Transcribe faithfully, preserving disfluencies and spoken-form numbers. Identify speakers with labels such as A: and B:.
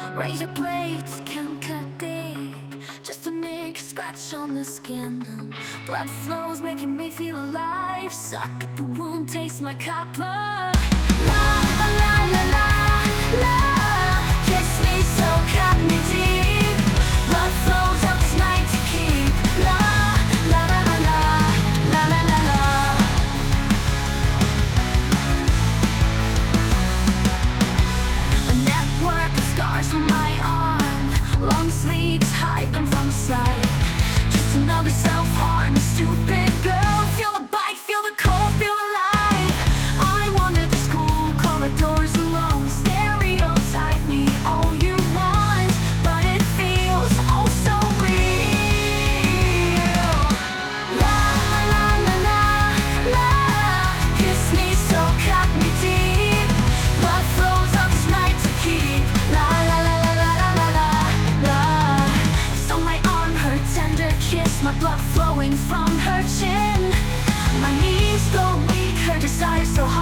A: Razor blades can't cut deep, just a nick, scratch on the skin. Blood flows, making me feel alive. Suck at the wound, taste my copper. La la la la la la. Kiss me so, cut me deep. Blood flows up this night to keep. La la la la la la la la la. A network of scars on my arm, long sleeves hide them from the sight. Just another self-harm, stupid girl. Feel the bite, feel the cold, feel alive. I wander the school corridors alone. Stereotype me all you want, but it feels oh so real. La la la la la. Kiss me so, cut me deep. Blood flows up this night to keep. La la la la la la la la la. So my arm, her tender kiss, my blood flowing from her chin. My knees go weak, her desire so hard.